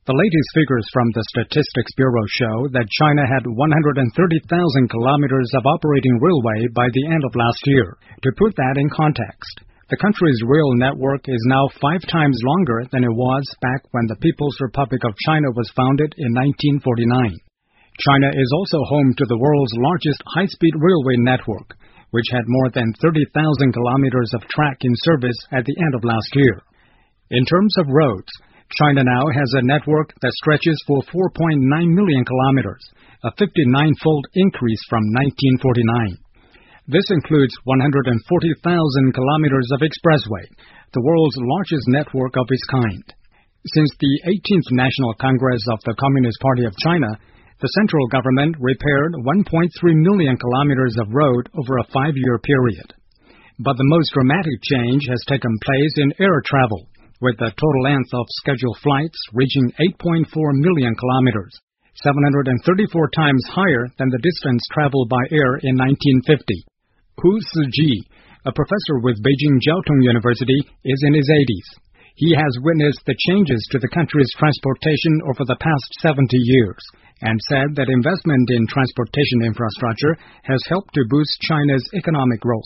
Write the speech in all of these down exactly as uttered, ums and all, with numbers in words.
The latest figures from the Statistics Bureau show that China had one hundred thirty thousand kilometers of operating railway by the end of last year. To put that in context, the country's rail network is now five times longer than it was back when the People's Republic of China was founded in nineteen forty-nine. China is also home to the world's largest high-speed railway network, which had more than thirty thousand kilometers of track in service at the end of last year. In terms of roads, China now has a network that stretches for four point nine million kilometers, a fifty-nine-fold increase from nineteen forty-nine. This includes one hundred forty thousand kilometers of expressway, the world's largest network of its kind. Since the eighteenth National Congress of the Communist Party of China, the central government repaired one point three million kilometers of road over a five-year period. But the most dramatic change has taken place in air travel, with the total length of scheduled flights reaching eight point four million kilometers, seven hundred thirty-four times higher than the distance traveled by air in nineteen fifty. Hu Siji, a professor with Beijing Jiaotong University, is in his eighties. He has witnessed the changes to the country's transportation over the past seventy years and said that investment in transportation infrastructure has helped to boost China's economic growth.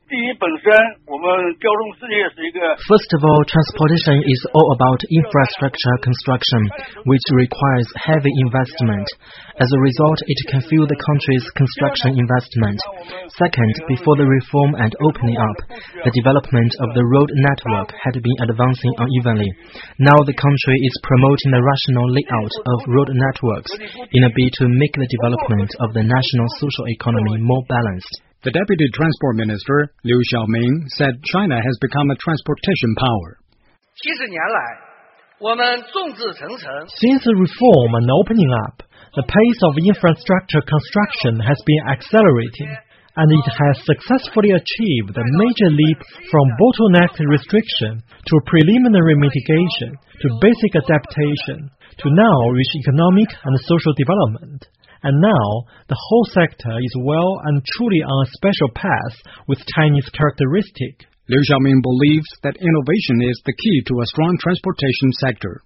First of all, transportation is all about infrastructure construction, which requires heavy investment. As a result, it can fuel the country's construction investment. Second, before the reform and opening up, the development of the road network had been advancing unevenly. Now the country is promoting the rational layout of road networks in a bid to make the development of the national social economy more balanced. The Deputy Transport Minister, Liu Xiaoming, said China has become a transportation power. Since the reform and opening up, the pace of infrastructure construction has been accelerating, and it has successfully achieved a major leap from bottleneck restriction to preliminary mitigation to basic adaptation to now reach economic and social development. And now, the whole sector is well and truly on a special path with Chinese characteristic. Liu Xiaoming believes that innovation is the key to a strong transportation sector.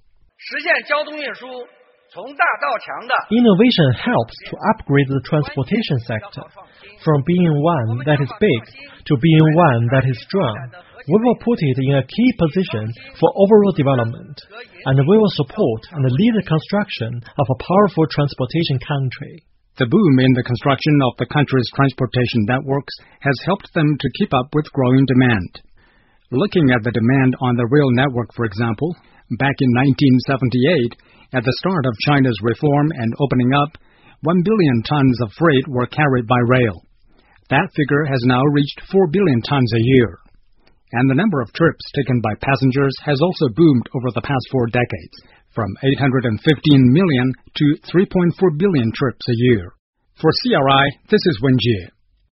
Innovation helps to upgrade the transportation sector from being one that is big to being one that is strong. We will put it in a key position for overall development, and we will support and lead the construction of a powerful transportation country. The boom in the construction of the country's transportation networks has helped them to keep up with growing demand. Looking at the demand on the rail network, for example, back in nineteen seventy-eight, at the start of China's reform and opening up, one billion tons of freight were carried by rail. That figure has now reached four billion tons a year. And the number of trips taken by passengers has also boomed over the past four decades, from eight hundred fifteen million to three point four billion trips a year. For C R I, this is Wen Jie.